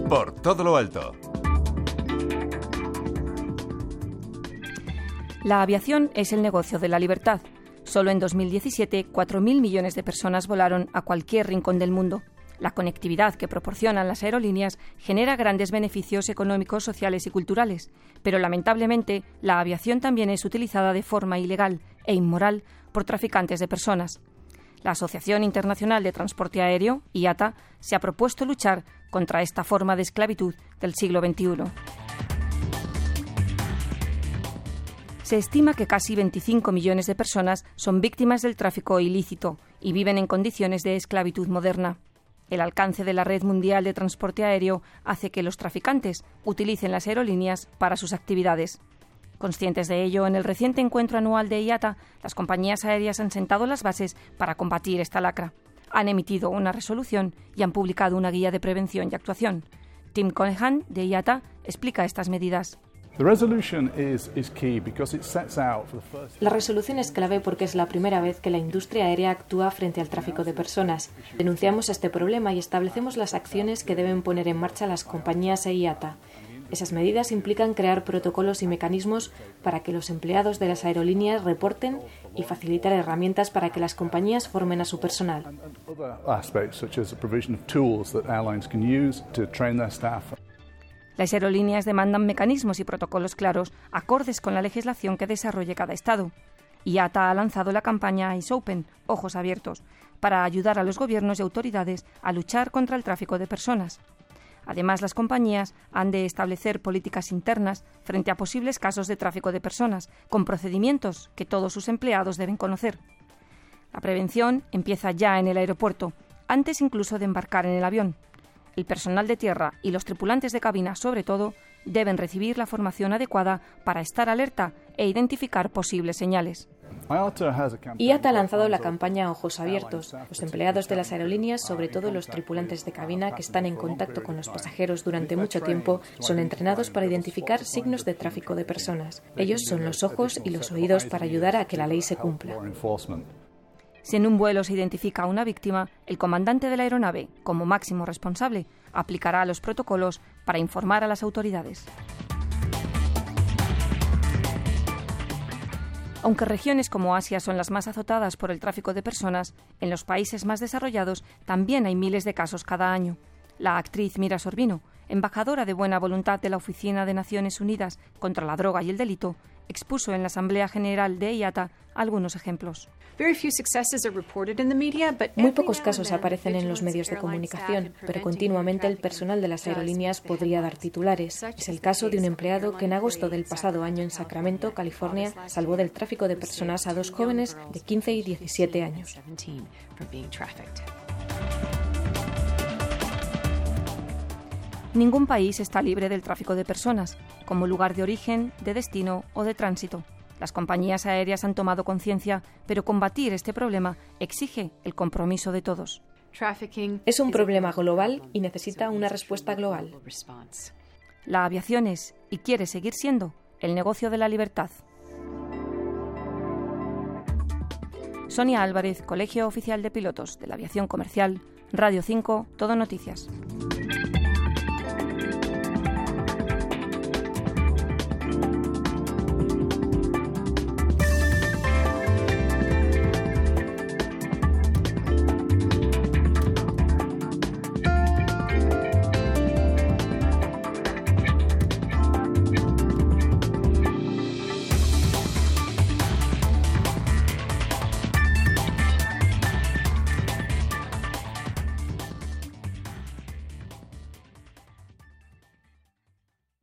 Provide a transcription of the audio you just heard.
Por todo lo alto. La aviación es el negocio de la libertad. Solo en 2017, 4.000 millones de personas volaron a cualquier rincón del mundo. La conectividad que proporcionan las aerolíneas genera grandes beneficios económicos, sociales y culturales, pero lamentablemente la aviación también es utilizada de forma ilegal e inmoral por traficantes de personas. La Asociación Internacional de Transporte Aéreo, IATA, se ha propuesto luchar contra esta forma de esclavitud del siglo XXI. Se estima que casi 25 millones de personas son víctimas del tráfico ilícito y viven en condiciones de esclavitud moderna. El alcance de la red mundial de transporte aéreo hace que los traficantes utilicen las aerolíneas para sus actividades. Conscientes de ello, en el reciente encuentro anual de IATA, las compañías aéreas han sentado las bases para combatir esta lacra. Han emitido una resolución y han publicado una guía de prevención y actuación. Tim Conehan, de IATA, explica estas medidas. La resolución es clave porque es la primera vez que la industria aérea actúa frente al tráfico de personas. Denunciamos este problema y establecemos las acciones que deben poner en marcha las compañías e IATA. Esas medidas implican crear protocolos y mecanismos para que los empleados de las aerolíneas reporten y facilitar herramientas para que las compañías formen a su personal. Las aerolíneas demandan mecanismos y protocolos claros, acordes con la legislación que desarrolle cada Estado. IATA ha lanzado la campaña Eyes Open, Ojos Abiertos, para ayudar a los gobiernos y autoridades a luchar contra el tráfico de personas. Además, las compañías han de establecer políticas internas frente a posibles casos de tráfico de personas, con procedimientos que todos sus empleados deben conocer. La prevención empieza ya en el aeropuerto, antes incluso de embarcar en el avión. El personal de tierra y los tripulantes de cabina, sobre todo, deben recibir la formación adecuada para estar alerta e identificar posibles señales. IATA ha lanzado la campaña Ojos Abiertos. Los empleados de las aerolíneas, sobre todo los tripulantes de cabina que están en contacto con los pasajeros durante mucho tiempo, son entrenados para identificar signos de tráfico de personas. Ellos son los ojos y los oídos para ayudar a que la ley se cumpla. Si en un vuelo se identifica a una víctima, el comandante de la aeronave, como máximo responsable, aplicará los protocolos para informar a las autoridades. Aunque regiones como Asia son las más azotadas por el tráfico de personas, en los países más desarrollados también hay miles de casos cada año. La actriz Mira Sorvino, embajadora de buena voluntad de la Oficina de Naciones Unidas contra la Droga y el Delito, expuso en la Asamblea General de IATA algunos ejemplos. Muy pocos casos aparecen en los medios de comunicación, pero continuamente el personal de las aerolíneas podría dar titulares. Es el caso de un empleado que en agosto del pasado año en Sacramento, California, salvó del tráfico de personas a dos jóvenes de 15 y 17 años. Ningún país está libre del tráfico de personas, como lugar de origen, de destino o de tránsito. Las compañías aéreas han tomado conciencia, pero combatir este problema exige el compromiso de todos. Es un problema global y necesita una respuesta global. La aviación es, y quiere seguir siendo, el negocio de la libertad. Sonia Álvarez, Colegio Oficial de Pilotos de la Aviación Comercial, Radio 5, Todo Noticias.